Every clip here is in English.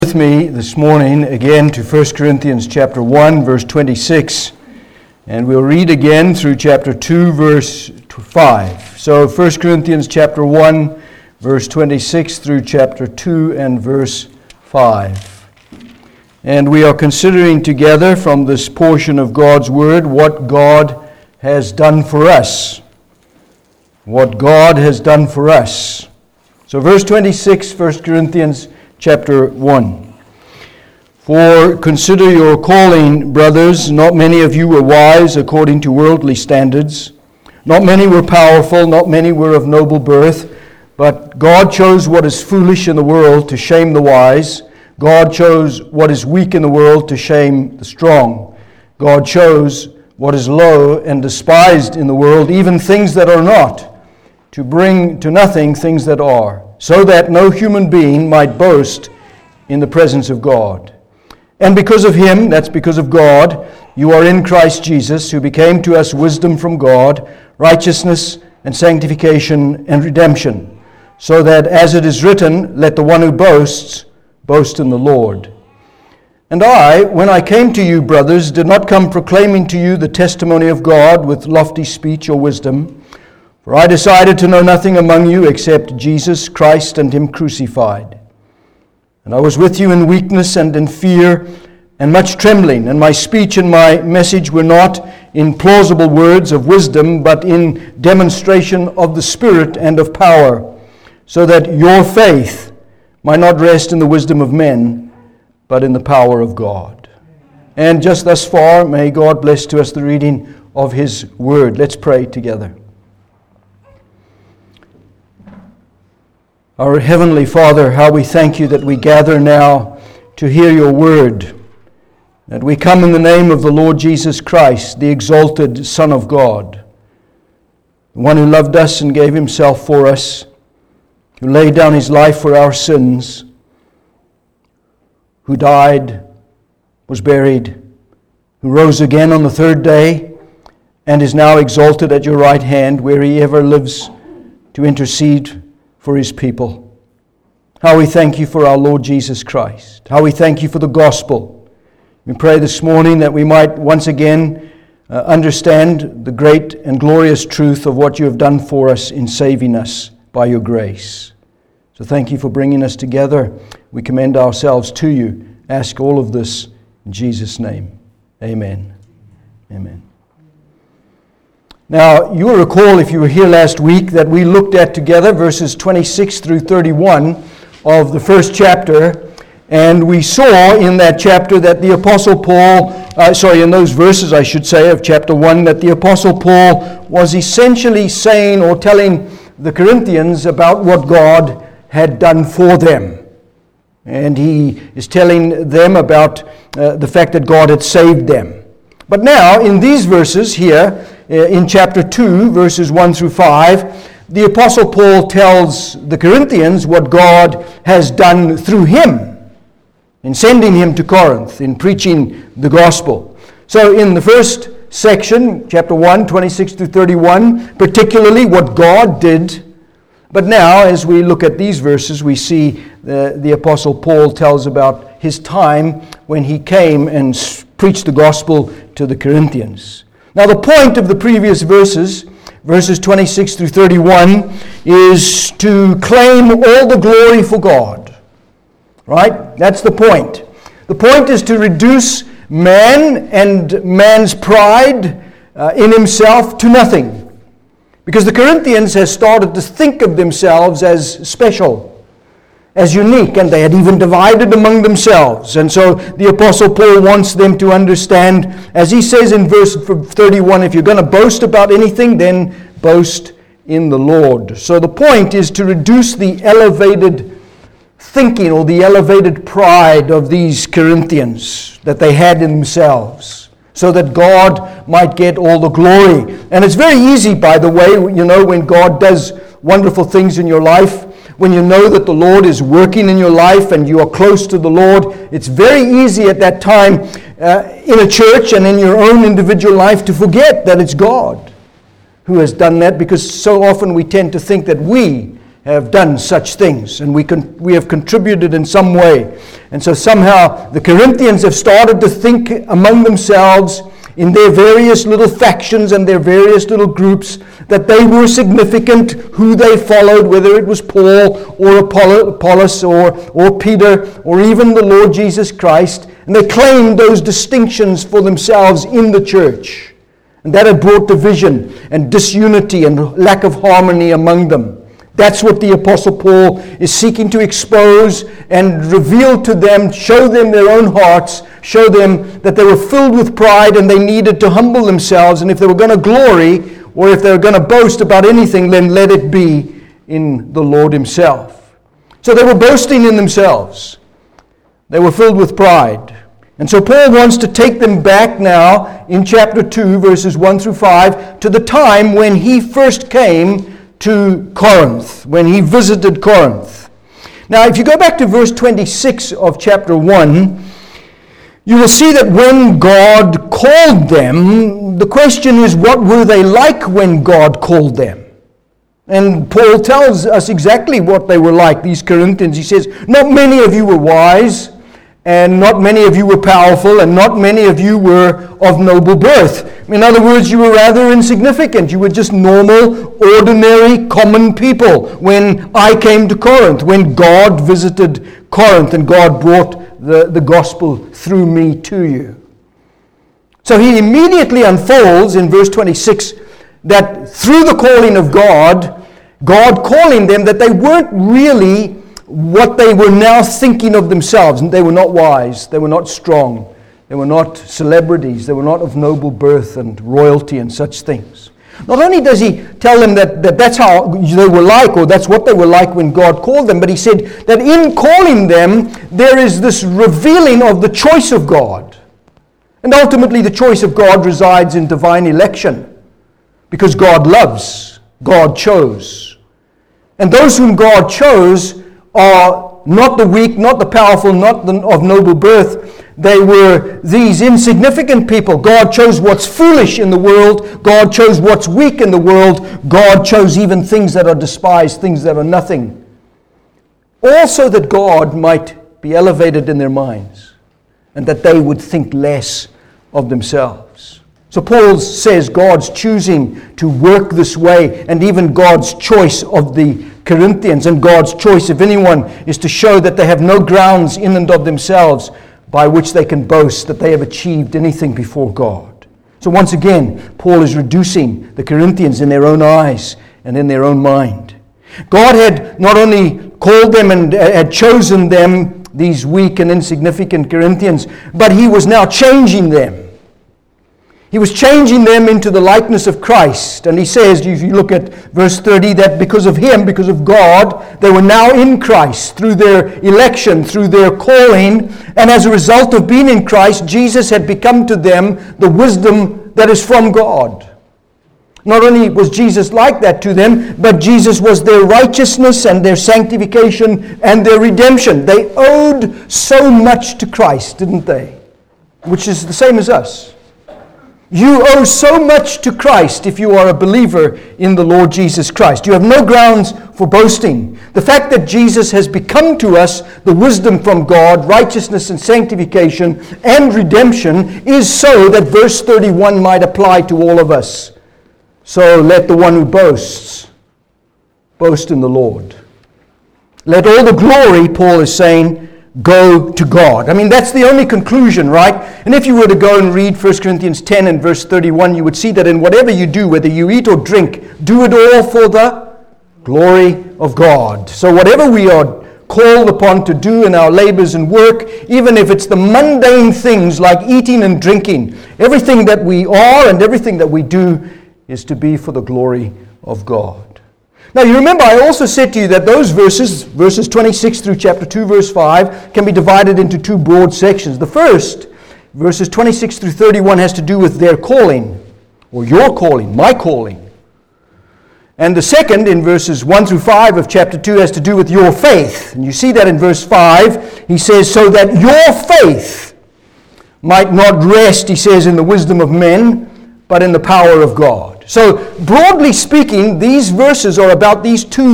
With me this morning again to 1 Corinthians chapter 1 verse 26, and we'll read again through chapter 2 verse 5. So 1 Corinthians chapter 1 verse 26 through chapter 2 and verse 5. And we are considering together from this portion of God's Word what God has done for us. What God has done for us. So verse 26, 1 Corinthians chapter 1. For consider your calling, brothers. Not many of you were wise according to worldly standards. Not many were powerful. Not many were of noble birth. But God chose what is foolish in the world to shame the wise. God chose what is weak in the world to shame the strong. God chose what is low and despised in the world, even things that are not, to bring to nothing things that are, so that no human being might boast in the presence of God. And because of Him, that's because of God, you are in Christ Jesus, who became to us wisdom from God, righteousness and sanctification and redemption, so that, as it is written, let the one who boasts, boast in the Lord. And I, when I came to you, brothers, did not come proclaiming to you the testimony of God with lofty speech or wisdom, for I decided to know nothing among you except Jesus Christ and Him crucified. And I was with you in weakness and in fear and much trembling, and my speech and my message were not in plausible words of wisdom, but in demonstration of the Spirit and of power, so that your faith might not rest in the wisdom of men, but in the power of God. And just thus far, may God bless to us the reading of His Word. Let's pray together. Our Heavenly Father, how we thank You that we gather now to hear Your Word, that we come in the name of the Lord Jesus Christ, the exalted Son of God, the one who loved us and gave Himself for us, who laid down His life for our sins, who died, was buried, who rose again on the third day, and is now exalted at Your right hand, where He ever lives to intercede for His people. How we thank You for our Lord Jesus Christ. How we thank You for the gospel. We pray this morning that we might once again understand the great and glorious truth of what You have done for us in saving us by Your grace. So thank You for bringing us together. We commend ourselves to You. Ask all of this in Jesus' name. Amen. Amen. Now, you will recall, if you were here last week, that we looked at together verses 26 through 31 of the first chapter, and we saw in that chapter that the Apostle Paul, in those verses I should say, of chapter 1, that the Apostle Paul was essentially saying or telling the Corinthians about what God had done for them. And he is telling them about the fact that God had saved them. But now, in these verses here, in chapter 2, verses 1 through 5, the Apostle Paul tells the Corinthians what God has done through him in sending him to Corinth, in preaching the gospel. So in the first section, chapter 1, 26 to 31, particularly what God did. But now, as we look at these verses, we see the Apostle Paul tells about his time when he came and preached the gospel to the Corinthians. Now, the point of the previous verses 26 through 31, is to claim all the glory for God. Right? That's the point. The point is to reduce man and man's pride in himself to nothing. Because the Corinthians had started to think of themselves as special, as unique, and they had even divided among themselves. And so the Apostle Paul wants them to understand, as he says in verse 31, if you're going to boast about anything, then boast in the Lord. So the point is to reduce the elevated thinking or the elevated pride of these Corinthians that they had in themselves, so that God might get all the glory. And it's very easy, by the way, when God does wonderful things in your life, when you know that the Lord is working in your life and you are close to the Lord, it's very easy at that time in a church and in your own individual life to forget that it's God who has done that, because so often we tend to think that we have done such things, and we have contributed in some way. And so somehow the Corinthians have started to think among themselves in their various little factions and their various little groups that they were significant, who they followed, whether it was Paul or Apollos or Peter or even the Lord Jesus Christ. And they claimed those distinctions for themselves in the church. And that had brought division and disunity and lack of harmony among them. That's what the Apostle Paul is seeking to expose and reveal to them, show them their own hearts, show them that they were filled with pride and they needed to humble themselves. And if they were going to glory, or if they were going to boast about anything, then let it be in the Lord Himself. So they were boasting in themselves. They were filled with pride. And so Paul wants to take them back now in chapter 2, verses 1 through 5, to the time when he first came to Corinth, when he visited Corinth. Now, if you go back to verse 26 of chapter 1, you will see that when God called them, the question is, what were they like when God called them? And Paul tells us exactly what they were like, these Corinthians. He says, not many of you were wise, and not many of you were powerful, and not many of you were of noble birth. In other words, you were rather insignificant. You were just normal, ordinary, common people when I came to Corinth, when God visited Corinth and God brought the gospel through me to you. So he immediately unfolds in verse 26 that through the calling of God, God calling them, that they weren't really what they were now thinking of themselves. And they were not wise, they were not strong, they were not celebrities, they were not of noble birth and royalty and such things. Not only does he tell them that that's how they were like, or that's what they were like when God called them, but he said that in calling them, there is this revealing of the choice of God. And ultimately the choice of God resides in divine election, because God loves, God chose. And those whom God chose are not the weak, not the powerful, not of noble birth. They were these insignificant people. God chose what's foolish in the world. God chose what's weak in the world. God chose even things that are despised, things that are nothing. Also that God might be elevated in their minds and that they would think less of themselves. So Paul says God's choosing to work this way, and even God's choice of the Corinthians and God's choice of anyone is to show that they have no grounds in and of themselves by which they can boast that they have achieved anything before God. So once again, Paul is reducing the Corinthians in their own eyes and in their own mind. God had not only called them and had chosen them, these weak and insignificant Corinthians, but he was now changing them. He was changing them into the likeness of Christ. And he says, if you look at verse 30, that because of him, because of God, they were now in Christ through their election, through their calling. And as a result of being in Christ, Jesus had become to them the wisdom that is from God. Not only was Jesus like that to them, but Jesus was their righteousness and their sanctification and their redemption. They owed so much to Christ, didn't they? Which is the same as us. You owe so much to Christ if you are a believer in the Lord Jesus Christ. You have no grounds for boasting. The fact that Jesus has become to us the wisdom from God, righteousness and sanctification and redemption is so that verse 31 might apply to all of us. So let the one who boasts, boast in the Lord. Let all the glory, Paul is saying, go to God. I mean, that's the only conclusion, right? And if you were to go and read 1 Corinthians 10 and verse 31, you would see that in whatever you do, whether you eat or drink, do it all for the glory of God. So whatever we are called upon to do in our labors and work, even if it's the mundane things like eating and drinking, everything that we are and everything that we do is to be for the glory of God. Now, you remember I also said to you that those verses 26 through chapter 2, verse 5, can be divided into two broad sections. The first, verses 26 through 31, has to do with their calling, or your calling, my calling. And the second, in verses 1 through 5 of chapter 2, has to do with your faith. And you see that in verse 5, he says, so that your faith might not rest, he says, in the wisdom of men, but in the power of God. So, broadly speaking, these verses are about these two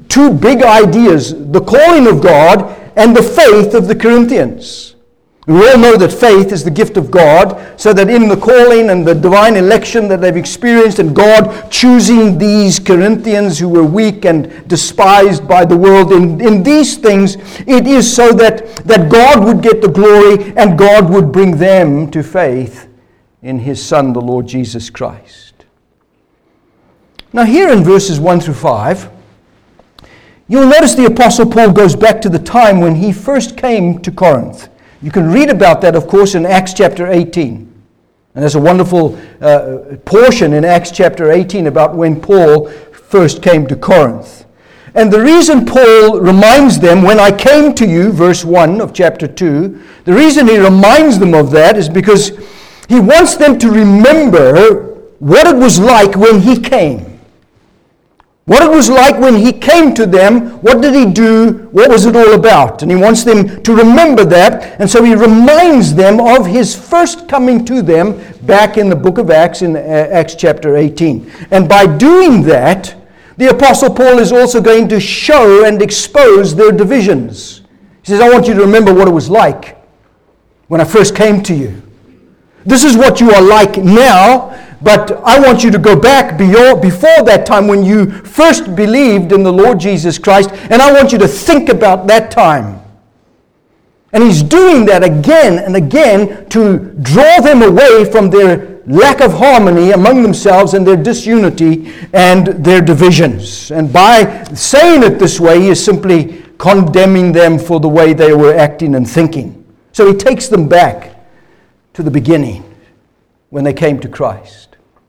two big ideas, the calling of God and the faith of the Corinthians. We all know that faith is the gift of God, so that in the calling and the divine election that they've experienced, and God choosing these Corinthians who were weak and despised by the world, in these things, it is so that God would get the glory and God would bring them to faith in His Son, the Lord Jesus Christ. Now here in verses 1 through 5, you'll notice the Apostle Paul goes back to the time when he first came to Corinth. You can read about that, of course, in Acts chapter 18. And there's a wonderful portion in Acts chapter 18 about when Paul first came to Corinth. And the reason Paul reminds them, when I came to you, verse 1 of chapter 2, the reason he reminds them of that is because he wants them to remember what it was like when he came. What it was like when he came to them, what did he do, what was it all about? And he wants them to remember that, and so he reminds them of his first coming to them back in the book of Acts, in Acts chapter 18. And by doing that, the Apostle Paul is also going to show and expose their divisions. He says, I want you to remember what it was like when I first came to you. This is what you are like now, but I want you to go back before that time when you first believed in the Lord Jesus Christ, and I want you to think about that time. And he's doing that again and again to draw them away from their lack of harmony among themselves and their disunity and their divisions. And by saying it this way, he is simply condemning them for the way they were acting and thinking. So he takes them back to the beginning when they came to Christ.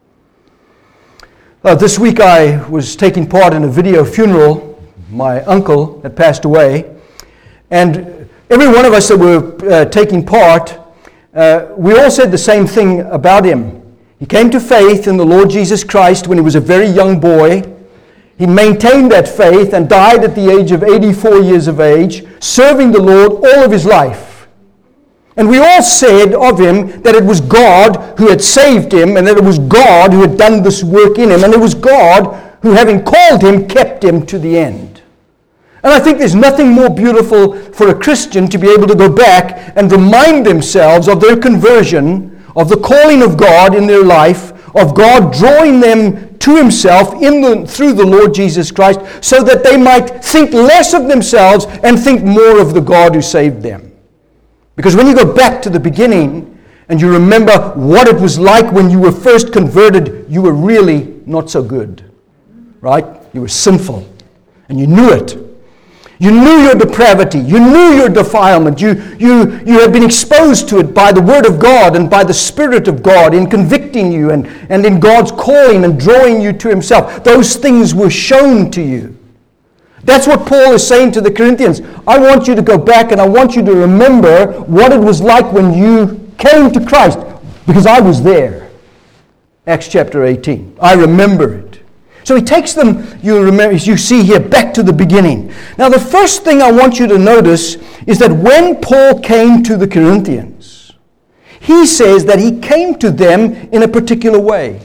This week I was taking part in a video funeral. My uncle had passed away, and every one of us that were taking part, we all said the same thing about him. He came to faith in the Lord Jesus Christ when he was a very young boy. He maintained that faith and died at the age of 84 years of age, serving the Lord all of his life. And we all said of him that it was God who had saved him, and that it was God who had done this work in him, and it was God who, having called him, kept him to the end. And I think there's nothing more beautiful for a Christian to be able to go back and remind themselves of their conversion, of the calling of God in their life, of God drawing them to himself through the Lord Jesus Christ, so that they might think less of themselves and think more of the God who saved them. Because when you go back to the beginning and you remember what it was like when you were first converted, you were really not so good, right? You were sinful, and you knew it. You knew your depravity. You knew your defilement. You had been exposed to it by the Word of God and by the Spirit of God in convicting you and in God's calling and drawing you to Himself. Those things were shown to you. That's what Paul is saying to the Corinthians. I want you to go back and I want you to remember what it was like when you came to Christ, because I was there. Acts chapter 18. I remember it. So he takes them, you see here, back to the beginning. Now the first thing I want you to notice is that when Paul came to the Corinthians, he says that he came to them in a particular way.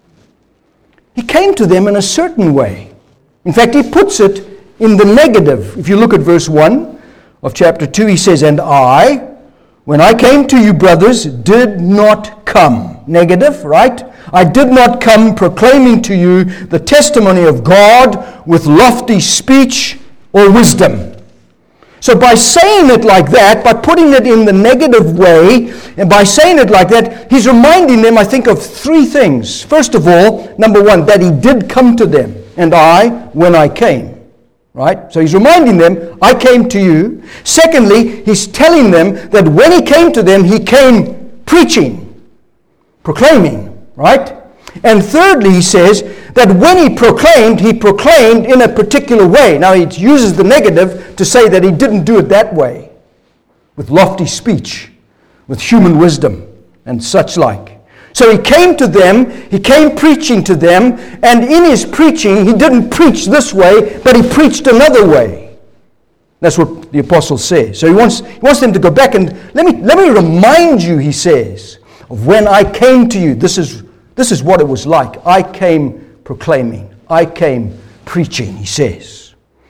He came to them in a certain way. In fact, he puts it in the negative. If you look at verse 1 of chapter 2, he says, and I, when I came to you, brothers, did not come. Negative, right? I did not come proclaiming to you the testimony of God with lofty speech or wisdom. So by saying it like that, by putting it in the negative way, and by saying it like that, he's reminding them, I think, of three things. First of all, number one, that he did come to them, and I, when I came. Right? So he's reminding them, I came to you. Secondly, he's telling them that when he came to them, he came preaching, proclaiming, right? And thirdly, he says that when he proclaimed in a particular way. Now, he uses the negative to say that he didn't do it that way, with lofty speech, with human wisdom, and such like. So he came to them, he came preaching to them, and in his preaching, he didn't preach this way, but he preached another way. That's what the apostle says. So he wants them to go back and let me remind you, he says, of when I came to you. This is what it was like. I came proclaiming. I came preaching, he says.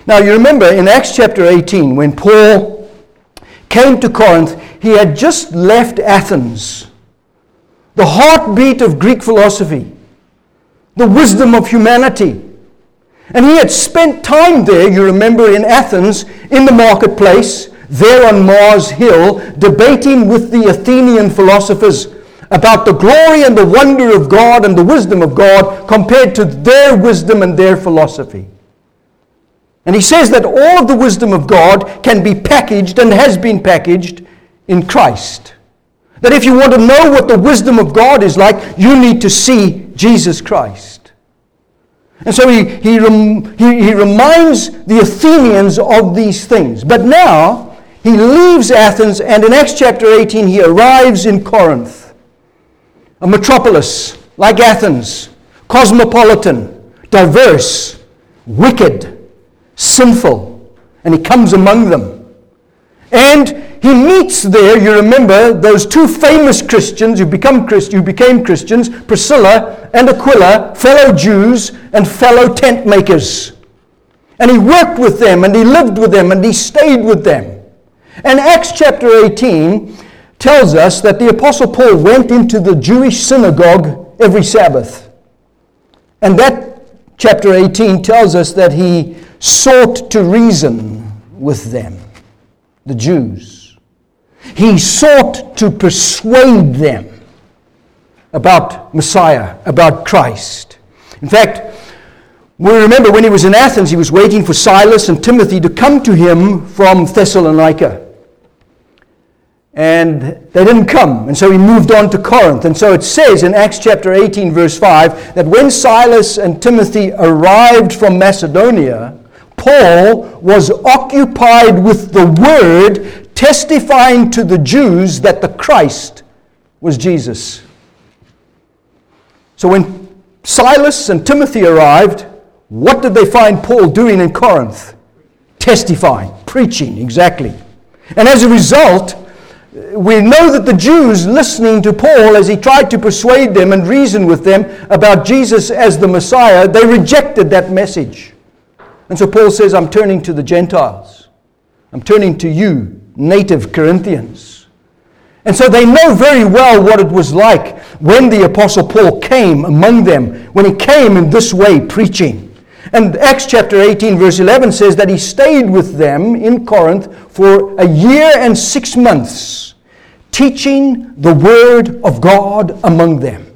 Now you remember in Acts chapter 18, when Paul came to Corinth, he had just left Athens, the heartbeat of Greek philosophy, the wisdom of humanity. And he had spent time there, you remember, in Athens, in the marketplace, there on Mars Hill, debating with the Athenian philosophers about the glory and the wonder of God and the wisdom of God compared to their wisdom and their philosophy. And he says that all of the wisdom of God can be packaged and has been packaged in Christ. That if you want to know what the wisdom of God is like, you need to see Jesus Christ. And so he reminds the Athenians of these things. But now, he leaves Athens, and in Acts chapter 18, he arrives in Corinth, a metropolis like Athens, cosmopolitan, diverse, wicked, sinful, and he comes among them. And he meets there, you remember, those two famous Christians who became Christians, Priscilla and Aquila, fellow Jews and fellow tent makers. And he worked with them, and he lived with them, and he stayed with them. And Acts chapter 18 tells us that the Apostle Paul went into the Jewish synagogue every Sabbath. And that chapter 18 tells us that he sought to reason with them, the Jews. He sought to persuade them about Messiah, about Christ. In fact, we remember when he was in Athens, he was waiting for Silas and Timothy to come to him from Thessalonica. And they didn't come, and so he moved on to Corinth. And so it says in Acts chapter 18, verse 5, that when Silas and Timothy arrived from Macedonia, Paul was occupied with the word, testifying to the Jews that the Christ was Jesus. So when Silas and Timothy arrived, what did they find Paul doing in Corinth? Testifying, preaching, exactly. And as a result, we know that the Jews listening to Paul as he tried to persuade them and reason with them about Jesus as the Messiah, they rejected that message. And so Paul says, I'm turning to the Gentiles. I'm turning to you, native Corinthians. And so they know very well what it was like when the Apostle Paul came among them, when he came in this way preaching. And Acts chapter 18 verse 11 says that he stayed with them in Corinth for a year and 6 months, teaching the word of God among them.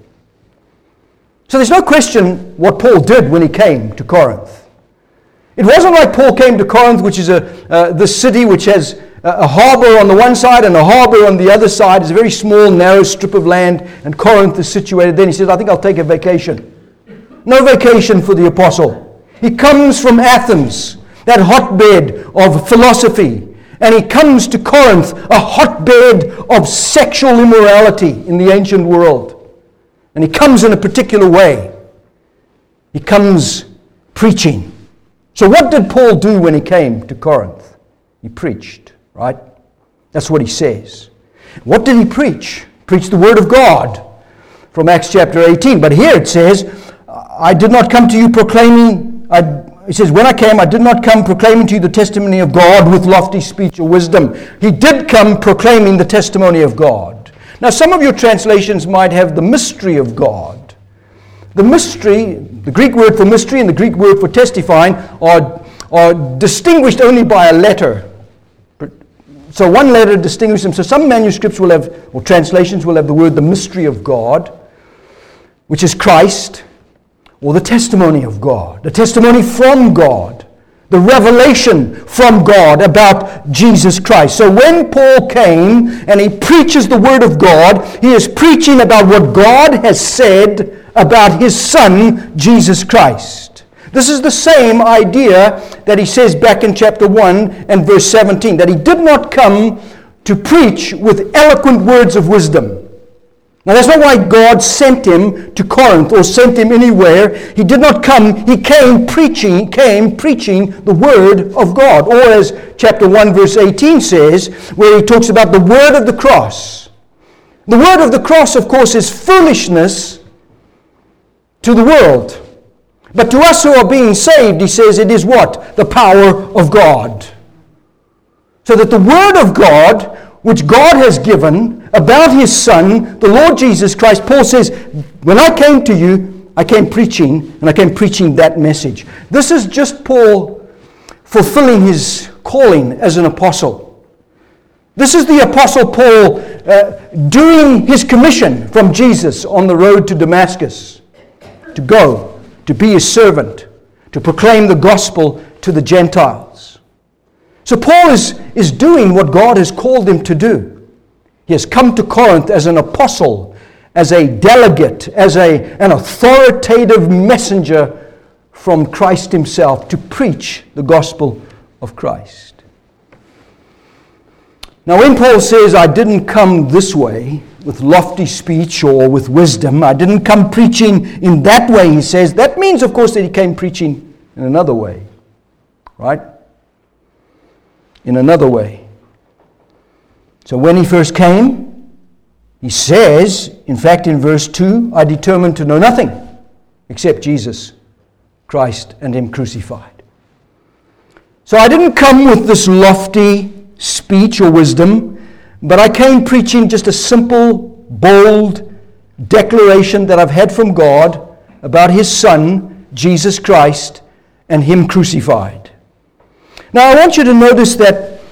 So there's no question what Paul did when he came to Corinth. It wasn't like Paul came to Corinth, which is this city which has a harbor on the one side and a harbor on the other side. It's a very small, narrow strip of land, and Corinth is situated there. He says, I think I'll take a vacation. No vacation for the apostle. He comes from Athens, that hotbed of philosophy, and he comes to Corinth, a hotbed of sexual immorality in the ancient world. And he comes in a particular way. He comes preaching. So what did Paul do when he came to Corinth? He preached, right? That's what he says. What did he preach? Preach the word of God from Acts chapter 18. But here it says, I did not come to you proclaiming, it says, when I came, I did not come proclaiming to you the testimony of God with lofty speech or wisdom. He did come proclaiming the testimony of God. Now, some of your translations might have the mystery of God. The mystery, the Greek word for mystery and the Greek word for testifying are distinguished only by a letter. So one letter distinguishes them. So some manuscripts will have, or translations will have the word the mystery of God, which is Christ, or the testimony of God, the testimony from God, the revelation from God about Jesus Christ. So when Paul came and he preaches the word of God, he is preaching about what God has said about his Son, Jesus Christ. This is the same idea that he says back in chapter 1 and verse 17, that he did not come to preach with eloquent words of wisdom. Now that's not why God sent him to Corinth or sent him anywhere. He did not come, he came preaching the word of God. Or as chapter 1 verse 18 says, where he talks about the word of the cross. The word of the cross, of course, is foolishness to the world. But to us who are being saved, he says, it is what? The power of God. So that the Word of God, which God has given about His Son, the Lord Jesus Christ, Paul says, when I came to you, I came preaching, and I came preaching that message. This is just Paul fulfilling his calling as an apostle. This is the Apostle Paul doing his commission from Jesus on the road to Damascus, to go, to be His servant, to proclaim the gospel to the Gentiles. So Paul is doing what God has called him to do. He has come to Corinth as an apostle, as a delegate, as an authoritative messenger from Christ Himself to preach the gospel of Christ. Now when Paul says, I didn't come this way with lofty speech or with wisdom, I didn't come preaching in that way, he says, that means of course that he came preaching in another way. Right? In another way. So when he first came, he says, in fact in verse 2, I determined to know nothing except Jesus Christ and Him crucified. So I didn't come with this lofty speech or wisdom, but I came preaching just a simple, bold declaration that I've had from God about His Son, Jesus Christ, and Him crucified. Now I want you to notice that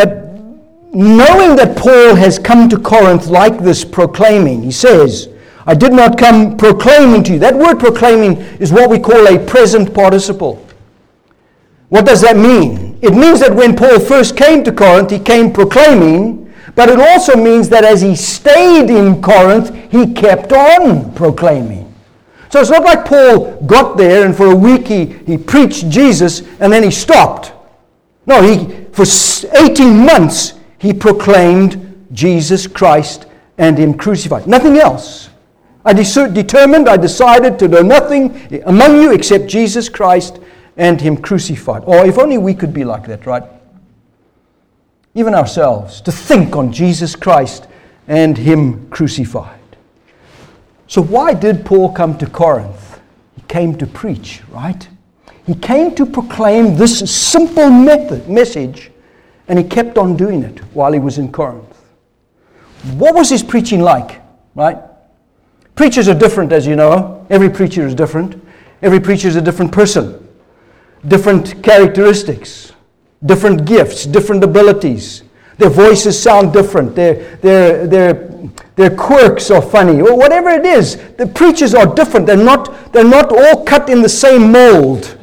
knowing that Paul has come to Corinth like this proclaiming, he says, I did not come proclaiming to you. That word proclaiming is what we call a present participle. What does that mean? It means that when Paul first came to Corinth, he came proclaiming, but it also means that as he stayed in Corinth, he kept on proclaiming. So it's not like Paul got there and for a week he preached Jesus and then he stopped. No, for 18 months he proclaimed Jesus Christ and Him crucified. Nothing else. I decided to know nothing among you except Jesus Christ and Him crucified. Or if only we could be like that, right? Even ourselves, to think on Jesus Christ and Him crucified. So why did Paul come to Corinth? He came to preach, right? He came to proclaim this simple message, and he kept on doing it while he was in Corinth. What was his preaching like, right? Preachers are different, as you know. Every preacher is different. Every preacher is a different person. Different characteristics, different gifts, different abilities. Their voices sound different. Their quirks are funny, or whatever it is. The preachers are different. They're not all cut in the same mold.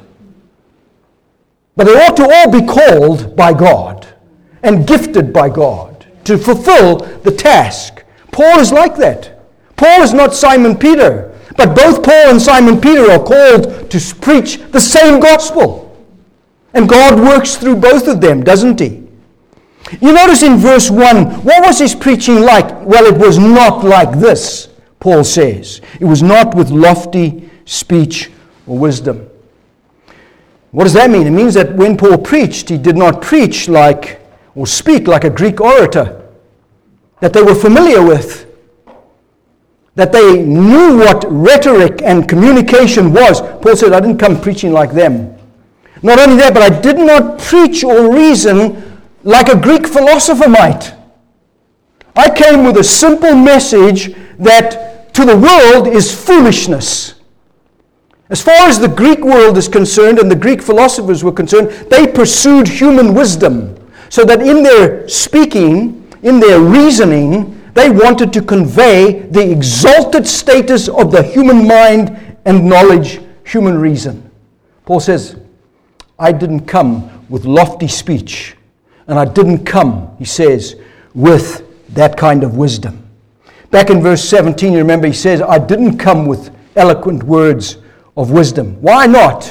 But they ought to all be called by God and gifted by God to fulfill the task. Paul is like that. Paul is not Simon Peter, but both Paul and Simon Peter are called to preach the same gospel. And God works through both of them, doesn't He? You notice in verse 1, what was his preaching like? Well, it was not like this, Paul says. It was not with lofty speech or wisdom. What does that mean? It means that when Paul preached, he did not preach like or speak like a Greek orator that they were familiar with, that they knew what rhetoric and communication was. Paul said, I didn't come preaching like them. Not only that, but I did not preach or reason like a Greek philosopher might. I came with a simple message that to the world is foolishness. As far as the Greek world is concerned and the Greek philosophers were concerned, they pursued human wisdom. So that in their speaking, in their reasoning, they wanted to convey the exalted status of the human mind and knowledge, human reason. Paul says, I didn't come with lofty speech. And I didn't come, he says, with that kind of wisdom. Back in verse 17, you remember he says, I didn't come with eloquent words of wisdom. Why not?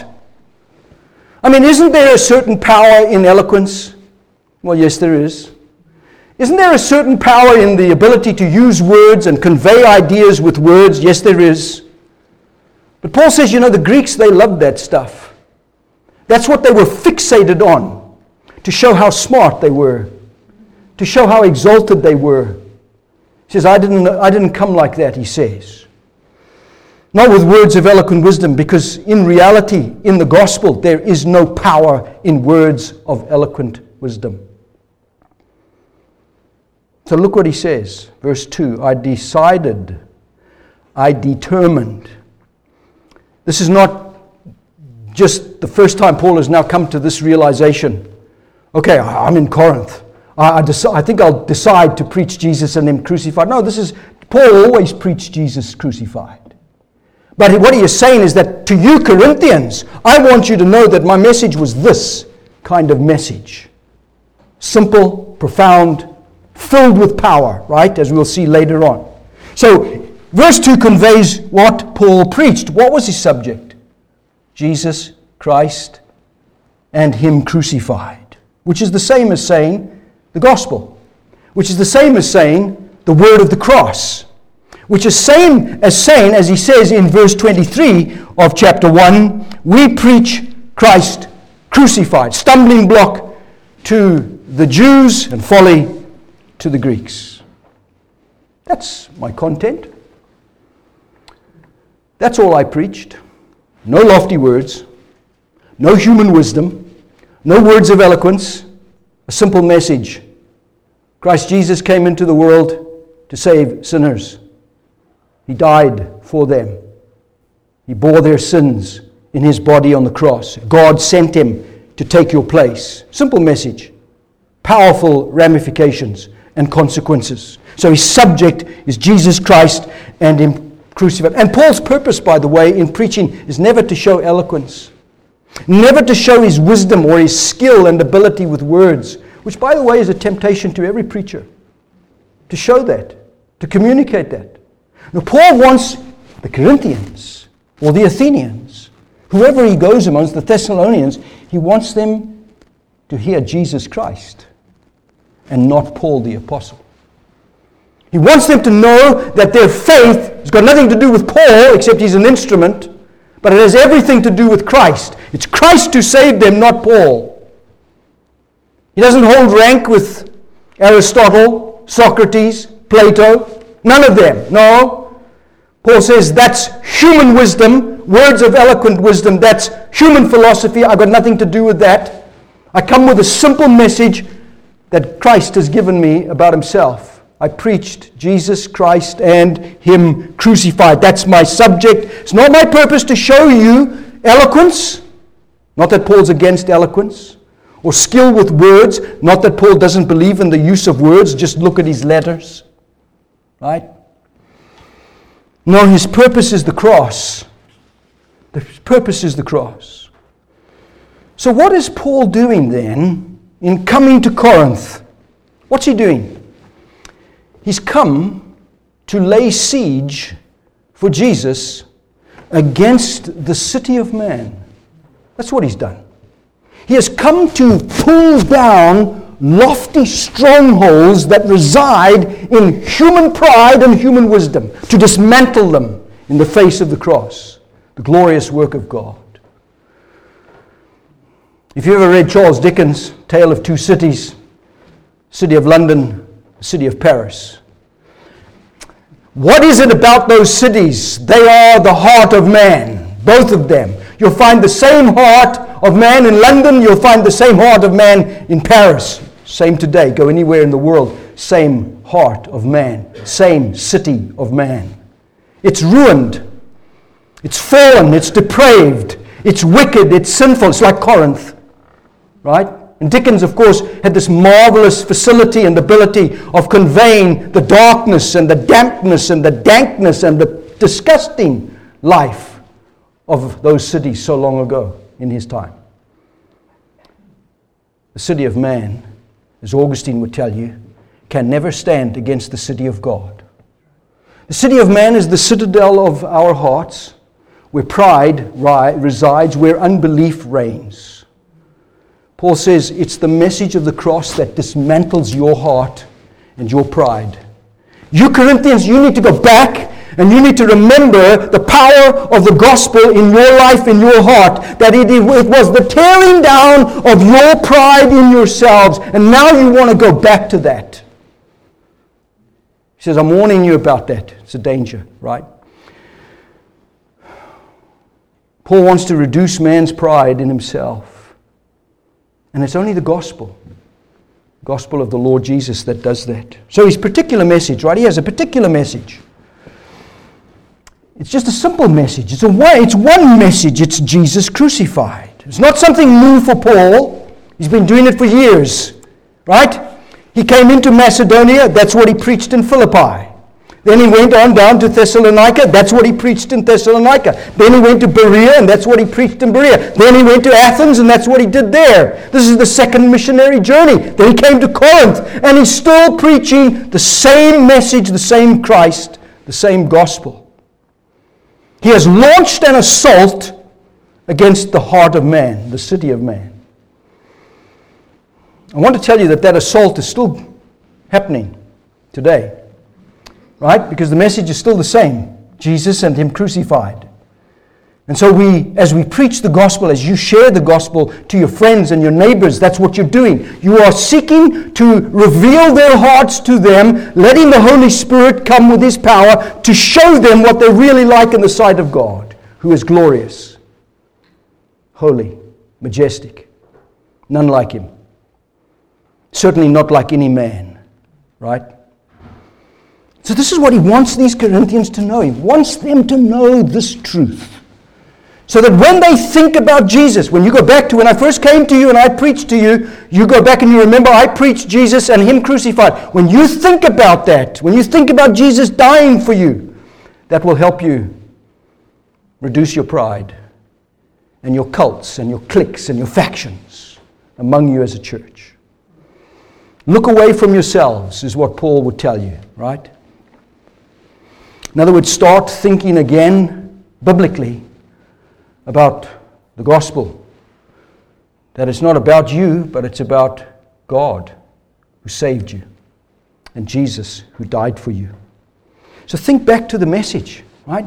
I mean, isn't there a certain power in eloquence? Well, yes, there is. Isn't there a certain power in the ability to use words and convey ideas with words? Yes, there is. But Paul says, the Greeks, they loved that stuff. That's what they were fixated on, to show how smart they were, to show how exalted they were. He says, I didn't come like that, he says. Not with words of eloquent wisdom, because in reality, in the gospel, there is no power in words of eloquent wisdom. So look what he says, verse 2, I determined. This is not just the first time Paul has now come to this realization. Okay, I'm in Corinth. I think I'll decide to preach Jesus and Him crucified. No, Paul always preached Jesus crucified. But what he is saying is that to you Corinthians, I want you to know that my message was this kind of message. Simple, profound, filled with power, right? As we'll see later on. So, verse 2 conveys what Paul preached. What was his subject? Jesus Christ and Him crucified. Which is the same as saying the gospel. Which is the same as saying the word of the cross. Which is same as saying, as he says in verse 23 of chapter 1, we preach Christ crucified. Stumbling block to the Jews and folly to the Greeks. That's my content. That's all I preached. No lofty words, no human wisdom, no words of eloquence, a simple message. Christ Jesus came into the world to save sinners. He died for them. He bore their sins in His body on the cross. God sent Him to take your place. Simple message. Powerful ramifications and consequences. So his subject is Jesus Christ and Him crucified. And Paul's purpose, by the way, in preaching is never to show eloquence. Never to show his wisdom or his skill and ability with words, which, by the way, is a temptation to every preacher. To show that. To communicate that. Now, Paul wants the Corinthians or the Athenians, whoever he goes amongst, the Thessalonians, he wants them to hear Jesus Christ and not Paul the Apostle. He wants them to know that their faith has got nothing to do with Paul, except he's an instrument, but it has everything to do with Christ. It's Christ who saved them, not Paul. He doesn't hold rank with Aristotle, Socrates, Plato, none of them. No. Paul says that's human wisdom, words of eloquent wisdom, that's human philosophy. I've got nothing to do with that. I come with a simple message that Christ has given me about Himself. I preached Jesus Christ and Him crucified. That's my subject. It's not my purpose to show you eloquence. Not that Paul's against eloquence. Or skill with words. Not that Paul doesn't believe in the use of words. Just look at his letters. Right? No, his purpose is the cross. His purpose is the cross. So what is Paul doing then in coming to Corinth? What's he doing? He's come to lay siege for Jesus against the city of man. That's what he's done. He has come to pull down lofty strongholds that reside in human pride and human wisdom, to dismantle them in the face of the cross, the glorious work of God. If you ever read Charles Dickens' Tale of Two Cities, City of London, City of Paris, what is it about those cities? They are the heart of man, both of them. You'll find the same heart of man in London, you'll find the same heart of man in Paris. Same today, go anywhere in the world, same heart of man, same city of man. It's ruined, it's fallen, it's depraved, it's wicked, it's sinful. It's like Corinth, right? And Dickens, of course, had this marvelous facility and ability of conveying the darkness and the dampness and the dankness and the disgusting life of those cities so long ago in his time. The city of man, as Augustine would tell you, can never stand against the city of God. The city of man is the citadel of our hearts, where pride resides, where unbelief reigns. Paul says it's the message of the cross that dismantles your heart and your pride. You Corinthians, you need to go back and you need to remember the power of the gospel in your life, in your heart, that it was the tearing down of your pride in yourselves, and now you want to go back to that. He says, I'm warning you about that. It's a danger, right? Paul wants to reduce man's pride in himself. And it's only the gospel of the Lord Jesus that does that. So his particular message, right? He has a particular message. It's just a simple message. It's one message. It's Jesus crucified. It's not something new for Paul. He's been doing it for years, right? He came into Macedonia. That's what he preached in Philippi. Then he went on down to Thessalonica. That's what he preached in Thessalonica. Then he went to Berea, and that's what he preached in Berea. Then he went to Athens, and that's what he did there. This is the second missionary journey. Then he came to Corinth, and he's still preaching the same message, the same Christ, the same gospel. He has launched an assault against the heart of man, the city of man. I want to tell you that assault is still happening today. Right? Because the message is still the same. Jesus and Him crucified. And so as we preach the gospel, as you share the gospel to your friends and your neighbors, that's what you're doing. You are seeking to reveal their hearts to them, letting the Holy Spirit come with His power to show them what they're really like in the sight of God, who is glorious, holy, majestic. None like Him. Certainly not like any man. Right? So this is what he wants these Corinthians to know. He wants them to know this truth. So that when they think about Jesus, when you go back to when I first came to you and I preached to you, you go back and you remember I preached Jesus and Him crucified. When you think about that, when you think about Jesus dying for you, that will help you reduce your pride and your cults and your cliques and your factions among you as a church. Look away from yourselves is what Paul would tell you, right? In other words, start thinking again, biblically, about the gospel. That it's not about you, but it's about God who saved you and Jesus who died for you. So think back to the message, right?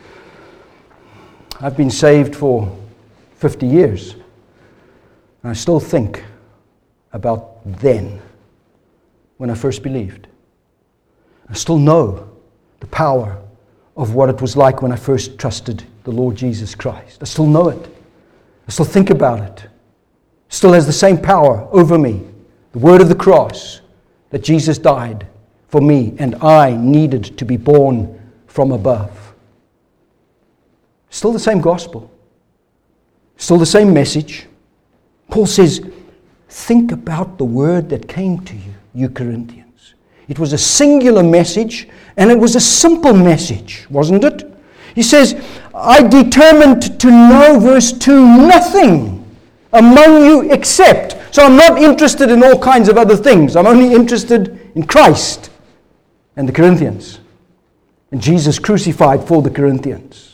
I've been saved for 50 years. And I still think about then, when I first believed. I still know the power of what it was like when I first trusted the Lord Jesus Christ. I still know it. I still think about it. It still has the same power over me. The word of the cross, that Jesus died for me and I needed to be born from above. Still the same gospel. Still the same message. Paul says, think about the word that came to you, you Corinthians. It was a singular message, and it was a simple message, wasn't it? He says, I determined to know, verse 2, nothing among you except. So I'm not interested in all kinds of other things. I'm only interested in Christ and the Corinthians. And Jesus crucified for the Corinthians.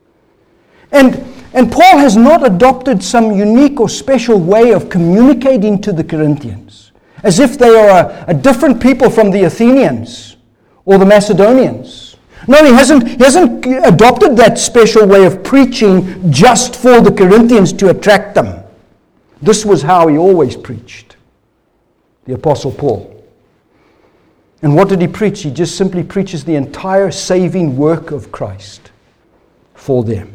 And Paul has not adopted some unique or special way of communicating to the Corinthians, as if they are a different people from the Athenians or the Macedonians. No, he hasn't adopted that special way of preaching just for the Corinthians to attract them. This was how he always preached, the Apostle Paul. And what did he preach? He just simply preaches the entire saving work of Christ for them.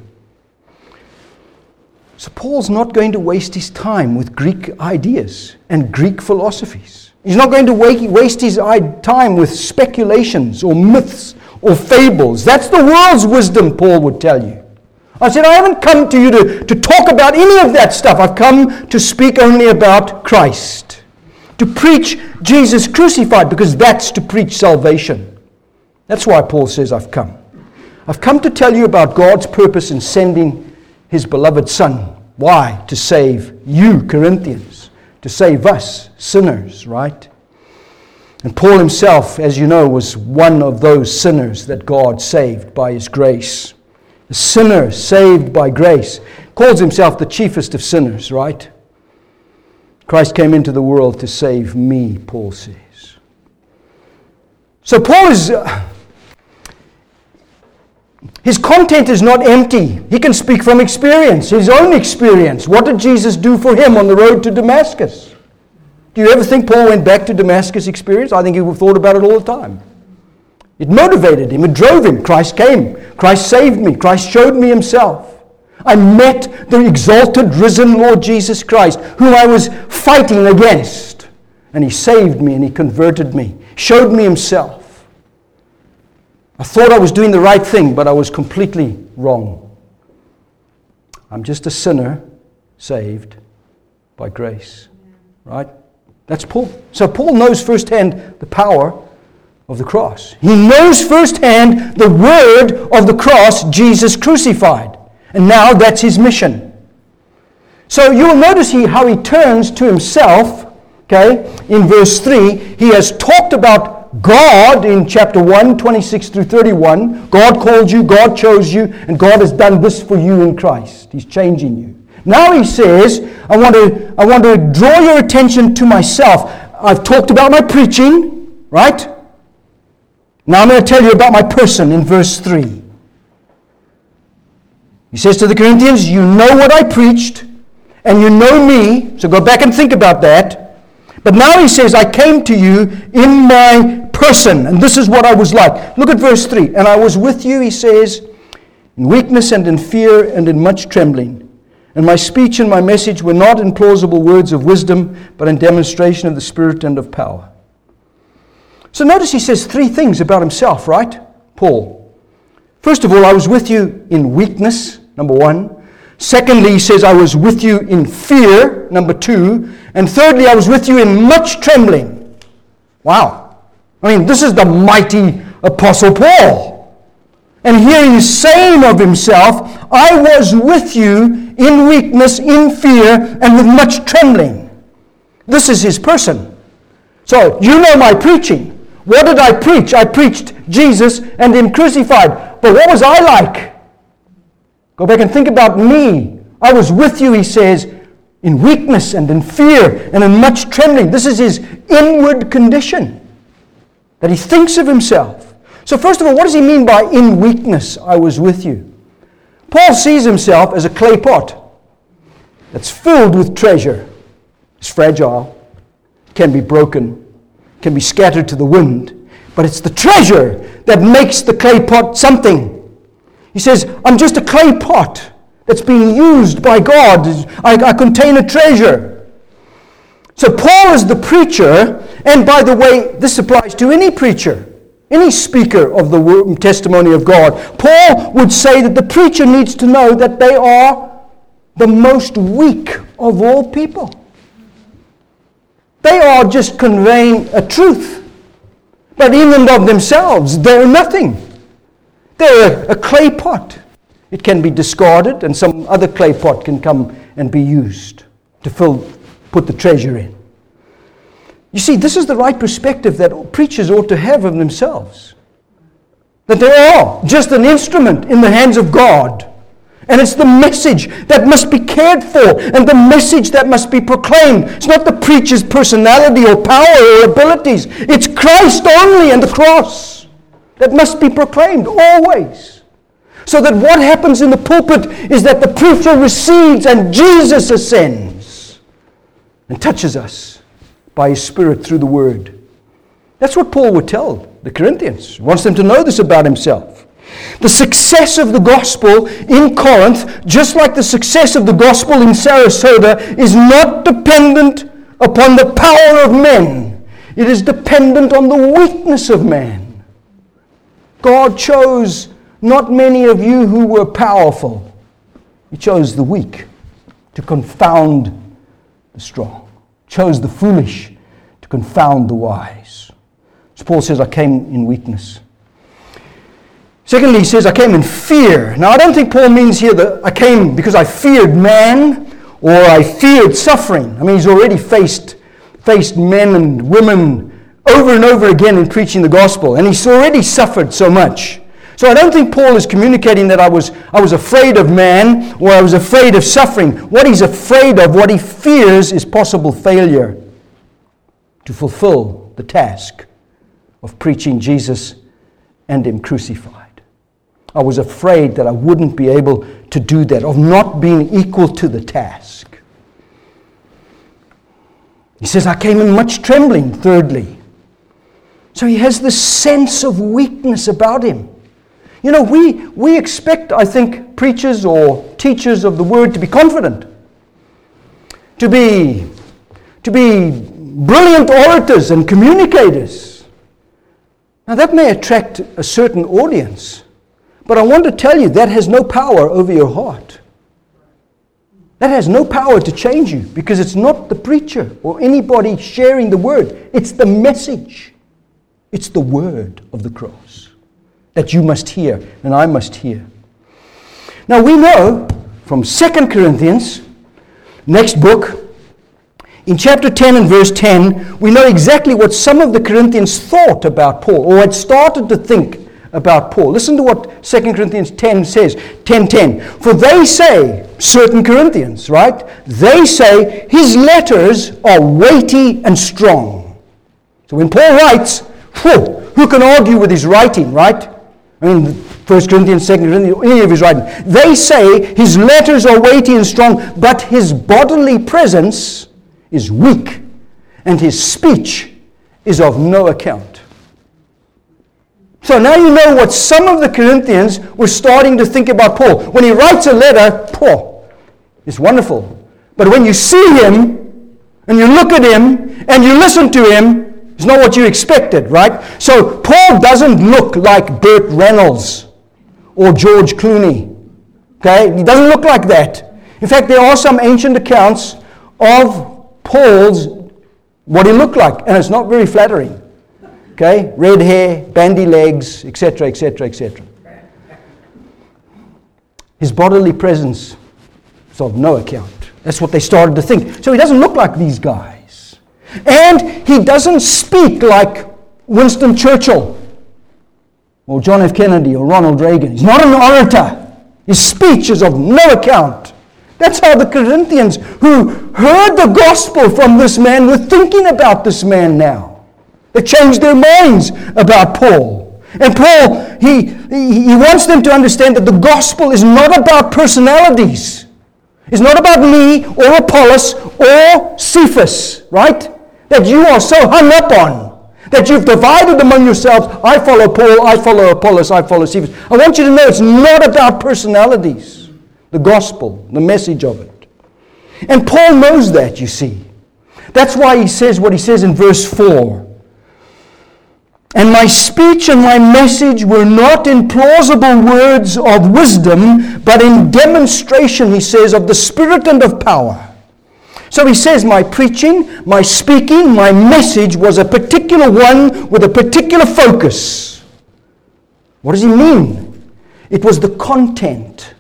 So Paul's not going to waste his time with Greek ideas and Greek philosophies. He's not going to waste his time with speculations or myths or fables. That's the world's wisdom, Paul would tell you. I said, I haven't come to you to talk about any of that stuff. I've come to speak only about Christ. To preach Jesus crucified, because that's to preach salvation. That's why Paul says, I've come. I've come to tell you about God's purpose in sending His beloved Son. Why? To save you, Corinthians. To save us, sinners, right? And Paul himself, as you know, was one of those sinners that God saved by His grace. A sinner saved by grace. Calls himself the chiefest of sinners, right? Christ came into the world to save me, Paul says. So Paul is... his content is not empty. He can speak from experience, his own experience. What did Jesus do for him on the road to Damascus? Do you ever think Paul went back to Damascus experience? I think he thought about it all the time. It motivated him. It drove him. Christ came. Christ saved me. Christ showed me Himself. I met the exalted, risen Lord Jesus Christ, whom I was fighting against. And He saved me and He converted me, showed me Himself. I thought I was doing the right thing, but I was completely wrong. I'm just a sinner saved by grace. Right? That's Paul. So Paul knows firsthand the power of the cross. He knows firsthand the word of the cross, Jesus crucified. And now that's his mission. So you will notice how he turns to himself, okay, in verse 3. He has talked about God in chapter 1, 26 through 31. God called you, God chose you, and God has done this for you in Christ. He's changing you. Now he says, I want to draw your attention to myself. I've talked about my preaching, right? Now I'm going to tell you about my person in verse 3. He says to the Corinthians, you know what I preached, and you know me, so go back and think about that. But now he says, I came to you in my person, and this is what I was like. Look at verse 3. And I was with you, he says, in weakness and in fear and in much trembling. And my speech and my message were not in plausible words of wisdom, but in demonstration of the Spirit and of power. So notice he says three things about himself, right? Paul. First of all, I was with you in weakness, number one. Secondly, he says, I was with you in fear, number two. And thirdly, I was with you in much trembling. Wow. I mean, this is the mighty Apostle Paul. And here he is saying of himself, I was with you in weakness, in fear, and with much trembling. This is his person. So, you know my preaching. What did I preach? I preached Jesus and Him crucified. But what was I like? Go back and think about me. I was with you, he says, in weakness and in fear and in much trembling. This is his inward condition, that he thinks of himself. So first of all, what does he mean by in weakness I was with you? Paul sees himself as a clay pot that's filled with treasure. It's fragile, can be broken, can be scattered to the wind, but it's the treasure that makes the clay pot something. He says, I'm just a clay pot that's being used by God. I contain a treasure. So Paul is the preacher, and by the way, this applies to any preacher, any speaker of the testimony of God. Paul would say that the preacher needs to know that they are the most weak of all people. They are just conveying a truth. But in and of themselves, they're nothing. They're a clay pot. It can be discarded and some other clay pot can come and be used to put the treasure in. You see, this is the right perspective that preachers ought to have of themselves. That they are just an instrument in the hands of God. And it's the message that must be cared for and the message that must be proclaimed. It's not the preacher's personality or power or abilities. It's Christ only and the cross that must be proclaimed always. So that what happens in the pulpit is that the preacher recedes and Jesus ascends and touches us by His Spirit through the Word. That's what Paul would tell the Corinthians. He wants them to know this about himself. The success of the gospel in Corinth, just like the success of the gospel in Sarasota, is not dependent upon the power of men. It is dependent on the weakness of man. God chose not many of you who were powerful. He chose the weak to confound the strong. He chose the foolish to confound the wise. So Paul says, I came in weakness. Secondly, he says, I came in fear. Now, I don't think Paul means here that I came because I feared man or I feared suffering. I mean, he's already faced men and women over and over again in preaching the gospel, and he's already suffered so much. So I don't think Paul is communicating that I was afraid of man or I was afraid of suffering. What he's afraid of, what he fears, is possible failure to fulfill the task of preaching Jesus and Him crucified. I was afraid that I wouldn't be able to do that, of not being equal to the task. He says, I came in much trembling, thirdly. So he has this sense of weakness about him. You know, we expect, I think, preachers or teachers of the word to be confident, to be brilliant orators and communicators. Now that may attract a certain audience, but I want to tell you that has no power over your heart. That has no power to change you, because it's not the preacher or anybody sharing the word. It's the message. It's the word of the cross that you must hear and I must hear. Now we know from 2 Corinthians, next book, in chapter 10 and verse 10, we know exactly what some of the Corinthians thought about Paul, or had started to think about Paul. Listen to what 2 Corinthians 10 says, 10:10. For they say, certain Corinthians, right? They say his letters are weighty and strong. So when Paul writes, who can argue with his writing, right? I mean, 1 Corinthians, 2 Corinthians, any of his writing. They say his letters are weighty and strong, but his bodily presence is weak, and his speech is of no account. So now you know what some of the Corinthians were starting to think about Paul. When he writes a letter, Paul, it's wonderful. But when you see him, and you look at him, and you listen to him, it's not what you expected, right? So Paul doesn't look like Burt Reynolds or George Clooney. Okay? He doesn't look like that. In fact, there are some ancient accounts of Paul's, what he looked like, and it's not very flattering. Okay? Red hair, bandy legs, etc., etc., etc. His bodily presence is of no account. That's what they started to think. So he doesn't look like these guys. And he doesn't speak like Winston Churchill or John F. Kennedy or Ronald Reagan. He's not an orator. His speech is of no account. That's how the Corinthians who heard the gospel from this man were thinking about this man now. They changed their minds about Paul. And Paul, he wants them to understand that the gospel is not about personalities. It's not about me or Apollos or Cephas, right? That you are so hung up on, that you've divided among yourselves. I follow Paul, I follow Apollos, I follow Cephas. I want you to know it's not about personalities. The gospel, the message of it. And Paul knows that, you see. That's why he says what he says in verse 4. And my speech and my message were not in plausible words of wisdom, but in demonstration, he says, of the Spirit and of power. So he says, my preaching, my speaking, my message was a particular one with a particular focus. What does he mean? It was the content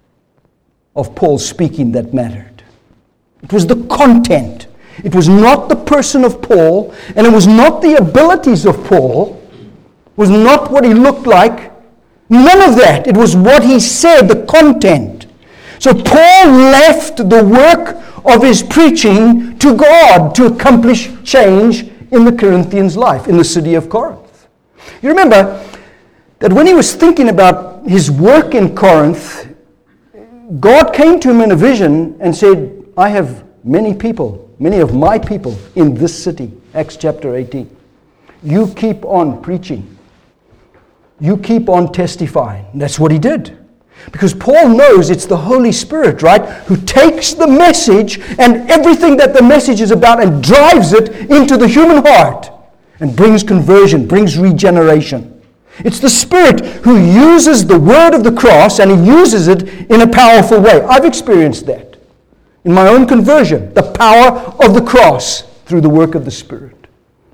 of Paul's speaking that mattered. It was the content. It was not the person of Paul, and it was not the abilities of Paul. It was not what he looked like. None of that. It was what he said, the content. So Paul left the work of his preaching to God to accomplish change in the Corinthians' life, in the city of Corinth. You remember that when he was thinking about his work in Corinth, God came to him in a vision and said, I have many people, many of my people in this city. Acts chapter 18. You keep on preaching. You keep on testifying. That's what he did. Because Paul knows it's the Holy Spirit, right, who takes the message and everything that the message is about and drives it into the human heart and brings conversion, brings regeneration. It's the Spirit who uses the word of the cross, and he uses it in a powerful way. I've experienced that in my own conversion, the power of the cross through the work of the Spirit.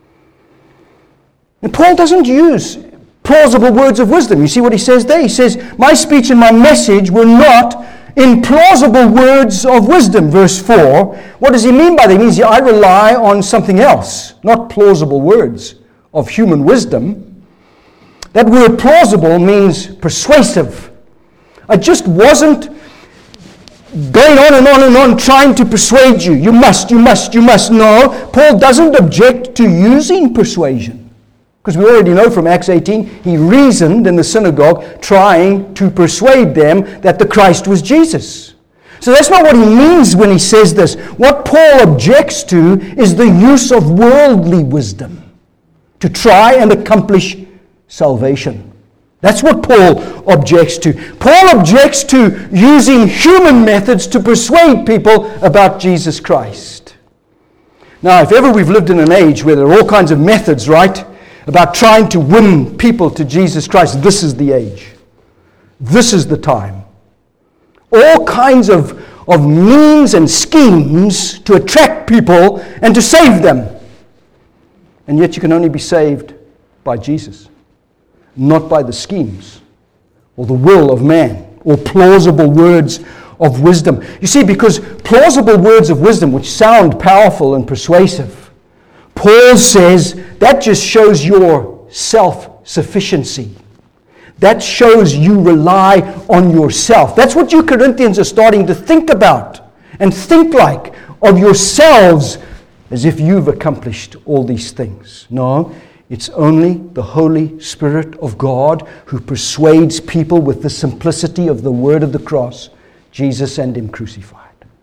And Paul doesn't use plausible words of wisdom. You see what he says there? He says, my speech and my message were not in plausible words of wisdom, verse 4. What does he mean by that? He means I rely on something else, not plausible words of human wisdom. That word plausible means persuasive. I just wasn't going on and on and on trying to persuade you. You must. No, Paul doesn't object to using persuasion. Because we already know from Acts 18, he reasoned in the synagogue trying to persuade them that the Christ was Jesus. So that's not what he means when he says this. What Paul objects to is the use of worldly wisdom to try and accomplish salvation. That's what Paul objects to. Paul objects to using human methods to persuade people about Jesus Christ. Now, if ever we've lived in an age where there are all kinds of methods, right, about trying to win people to Jesus Christ, this is the age. This is the time. All kinds of means and schemes to attract people and to save them. And yet you can only be saved by Jesus, not by the schemes or the will of man or plausible words of wisdom. You see, because plausible words of wisdom, which sound powerful and persuasive, Paul says that just shows your self-sufficiency. That shows you rely on yourself. That's what you Corinthians are starting to think about and think like of yourselves, as if you've accomplished all these things. No, it's only the Holy Spirit of God who persuades people with the simplicity of the word of the cross, Jesus and Him crucified.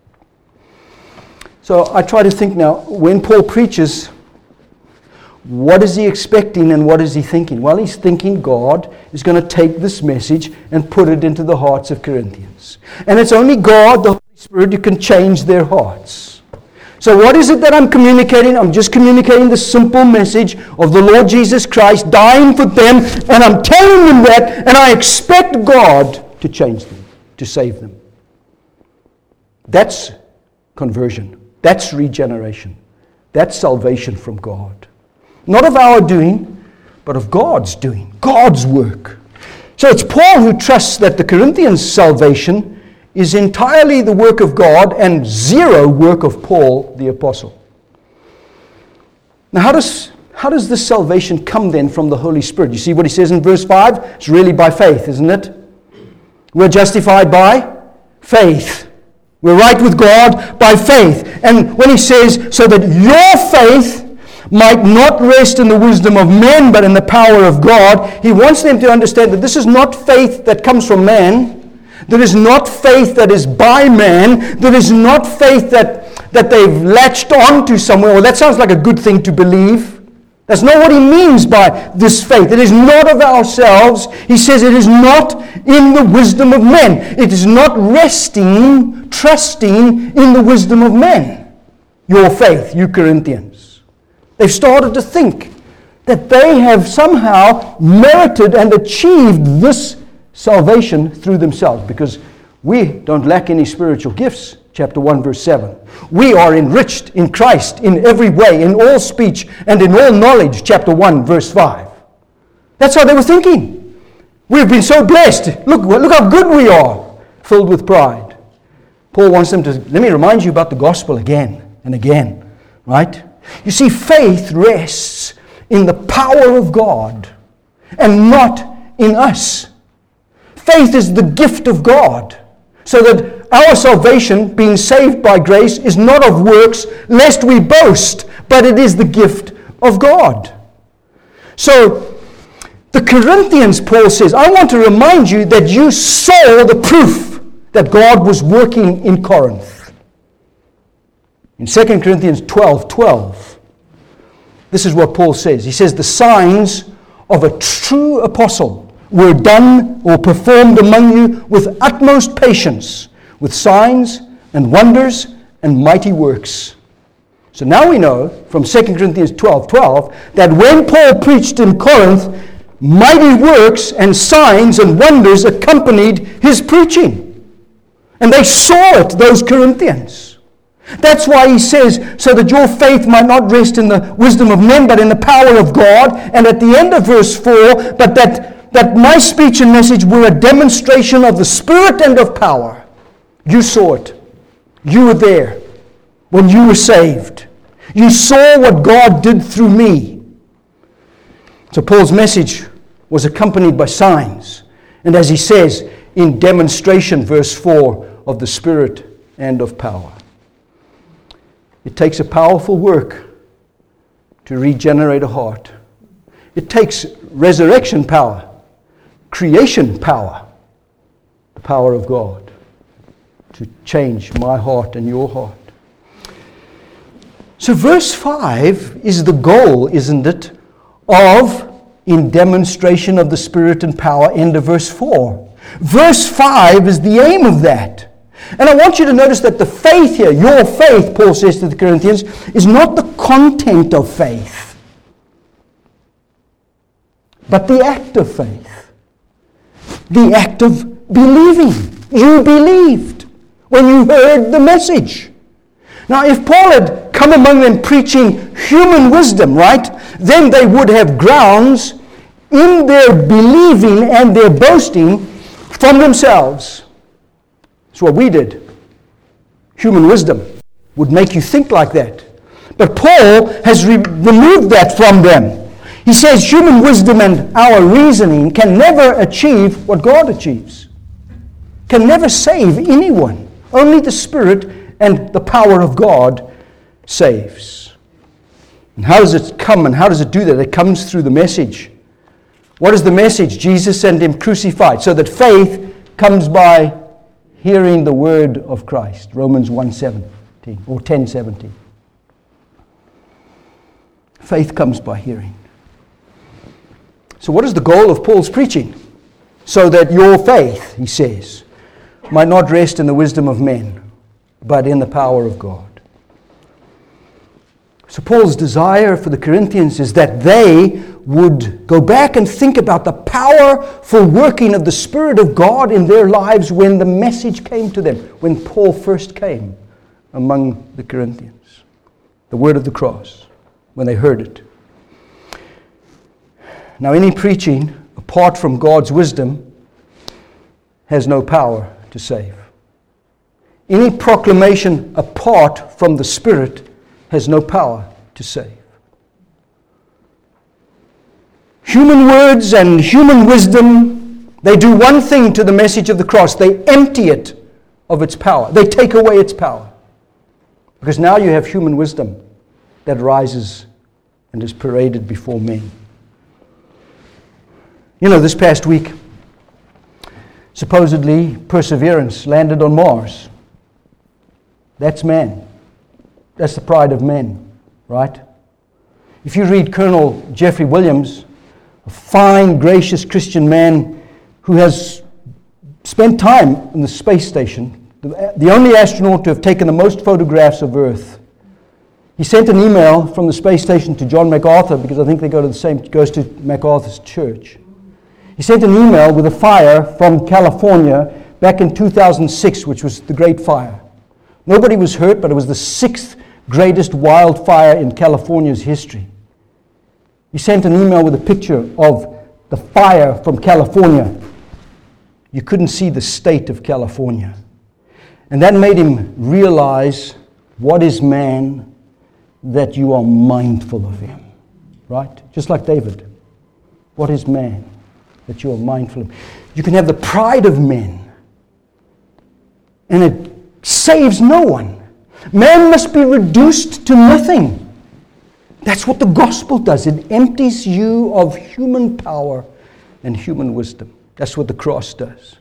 So I try to think now, when Paul preaches, what is he expecting and what is he thinking? Well, he's thinking God is going to take this message and put it into the hearts of Corinthians. And it's only God, the Holy Spirit, who can change their hearts. So what is it that I'm communicating? I'm just communicating the simple message of the Lord Jesus Christ dying for them, and I'm telling them that, and I expect God to change them, to save them. That's conversion. That's regeneration. That's salvation from God. Not of our doing, but of God's doing, God's work. So it's Paul who trusts that the Corinthians' salvation is entirely the work of God and zero work of Paul the apostle. Now how does this salvation come then from the Holy Spirit? You see what he says in verse 5? It's really by faith, isn't it? We're justified by faith. We're right with God by faith. And when he says, so that your faith might not rest in the wisdom of men, but in the power of God, he wants them to understand that this is not faith that comes from man. There is not faith that is by man. There is not faith that they've latched on to somewhere. Well, that sounds like a good thing to believe. That's not what he means by this faith. It is not of ourselves. He says it is not in the wisdom of men. It is not resting, trusting in the wisdom of men. Your faith, you Corinthians. They've started to think that they have somehow merited and achieved this salvation through themselves, because we don't lack any spiritual gifts. Chapter 1, verse 7. We are enriched in Christ in every way, in all speech and in all knowledge. Chapter 1, verse 5. That's how they were thinking. We've been so blessed. Look how good we are, filled with pride. Paul wants them to, let me remind you about the gospel again and again, right? You see, faith rests in the power of God and not in us. Faith is the gift of God, so that our salvation, being saved by grace, is not of works, lest we boast, but it is the gift of God. So, the Corinthians, Paul says, I want to remind you that you saw the proof that God was working in Corinth. In 2 Corinthians 12:12, this is what Paul says. He says, the signs of a true apostle were done or performed among you with utmost patience, with signs and wonders and mighty works. So now we know from 2 Corinthians 12:12 that when Paul preached in Corinth, mighty works and signs and wonders accompanied his preaching. And they saw it, those Corinthians. That's why he says, so that your faith might not rest in the wisdom of men, but in the power of God. And at the end of verse 4, but that my speech and message were a demonstration of the Spirit and of power. You saw it. You were there when you were saved. You saw what God did through me. So Paul's message was accompanied by signs. And as he says, in demonstration, verse 4, of the Spirit and of power. It takes a powerful work to regenerate a heart. It takes resurrection power, creation power, the power of God to change my heart and your heart. So verse 5 is the goal, isn't it, of in demonstration of the Spirit and power, end of verse 4. Verse 5 is the aim of that. And I want you to notice that the faith here, your faith, Paul says to the Corinthians, is not the content of faith, but the act of faith. The act of believing. You believed when you heard the message. Now, if Paul had come among them preaching human wisdom, right, then they would have grounds in their believing and their boasting from themselves. That's what we did. Human wisdom would make you think like that. But Paul has removed that from them. He says human wisdom and our reasoning can never achieve what God achieves. Can never save anyone. Only the Spirit and the power of God saves. And how does it come and how does it do that? It comes through the message. What is the message? Jesus and Him crucified. So that faith comes by hearing the word of Christ. Romans 1:17 or 10:17. Faith comes by hearing. So what is the goal of Paul's preaching? So that your faith, he says, might not rest in the wisdom of men, but in the power of God. So Paul's desire for the Corinthians is that they would go back and think about the powerful working of the Spirit of God in their lives when the message came to them, when Paul first came among the Corinthians. The word of the cross, when they heard it. Now, any preaching apart from God's wisdom has no power to save. Any proclamation apart from the Spirit has no power to save. Human words and human wisdom, they do one thing to the message of the cross. They empty it of its power. They take away its power. Because now you have human wisdom that rises and is paraded before men. You know, this past week, supposedly Perseverance landed on Mars. That's man. That's the pride of men, right? If you read Colonel Jeffrey Williams, a fine, gracious Christian man who has spent time in the space station, the only astronaut to have taken the most photographs of Earth. He sent an email from the space station to John MacArthur, because I think they goes to MacArthur's church. He sent an email with a fire from California back in 2006, which was the Great Fire. Nobody was hurt, but it was the 6th greatest wildfire in California's history. He sent an email with a picture of the fire from California. You couldn't see the state of California. And that made him realize, what is man that you are mindful of him? Right? Just like David. What is man that you are mindful of him? You can have the pride of men, and it saves no one. Man must be reduced to nothing. That's what the gospel does. It empties you of human power and human wisdom. That's what the cross does.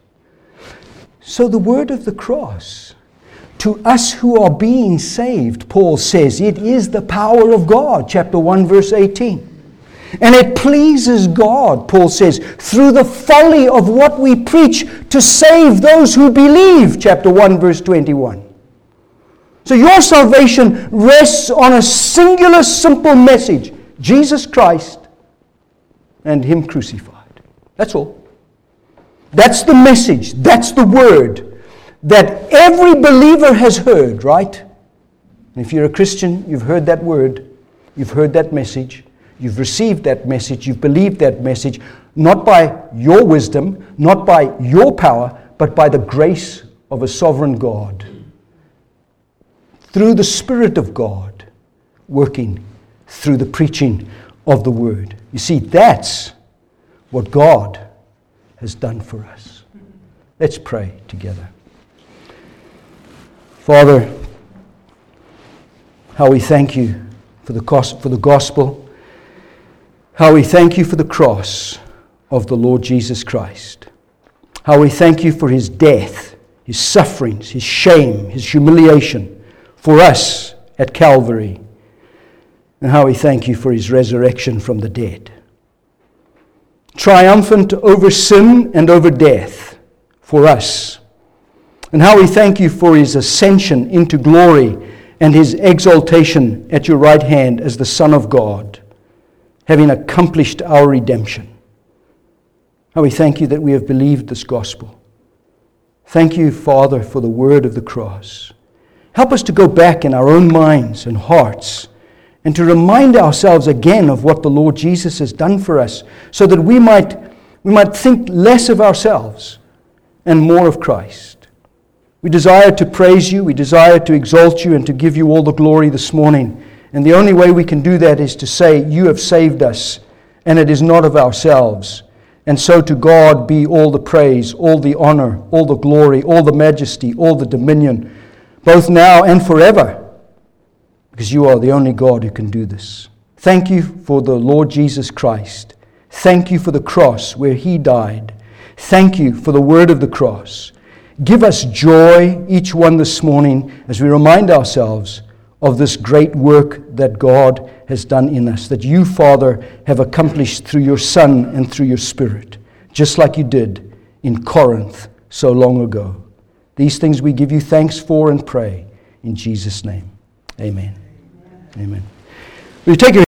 So the word of the cross, to us who are being saved, Paul says, it is the power of God, chapter 1, verse 18. And it pleases God, Paul says, through the folly of what we preach to save those who believe, chapter 1, verse 21. So your salvation rests on a singular, simple message. Jesus Christ and Him crucified. That's all. That's the message. That's the word that every believer has heard, right? And if you're a Christian, you've heard that word. You've heard that message. You've received that message. You've believed that message. Not by your wisdom, not by your power, but by the grace of a sovereign God. Through the Spirit of God working through the preaching of the Word. You see, that's what God has done for us. Let's pray together. Father, how we thank you for the gospel. How we thank you for the cross of the Lord Jesus Christ. How we thank you for His death, His sufferings, His shame, His humiliation for us at Calvary, and how we thank you for His resurrection from the dead. triumphant over sin and over death for us. And how we thank you for his ascension into glory and his exaltation at your right hand as the Son of God, having accomplished our redemption. How we thank you that we have believed this gospel. Thank you, Father, for the word of the cross. Help us to go back in our own minds and hearts and to remind ourselves again of what the Lord Jesus has done for us, so that we might think less of ourselves and more of Christ. We desire to praise you, we desire to exalt you and to give you all the glory this morning. And the only way we can do that is to say, you have saved us, and it is not of ourselves. And so to God be all the praise, all the honor, all the glory, all the majesty, all the dominion, both now and forever, because you are the only God who can do this. Thank you for the Lord Jesus Christ. Thank you for the cross where he died. Thank you for the word of the cross. Give us joy, each one this morning, as we remind ourselves of this great work that God has done in us, that you, Father, have accomplished through your Son and through your Spirit, just like you did in Corinth so long ago. These things we give you thanks for and pray in Jesus' name. Amen. Amen. Will you take your